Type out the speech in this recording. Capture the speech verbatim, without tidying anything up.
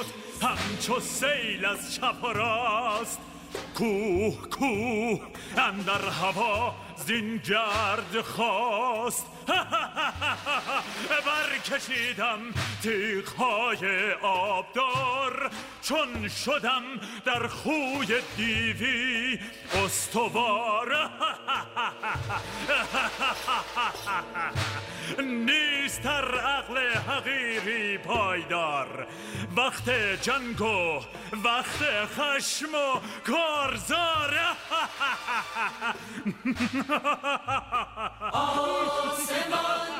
شد همچو سیل از چپ و راست. کوه کوه اندر هوا زین گرد خواست. برکشیدم تیغ‌های آبدار چون شدم در خوی دیوی استوار. نیست در عقل حقیری پایدار، وقت جنگ و وقت خشم و کارزار. آسمان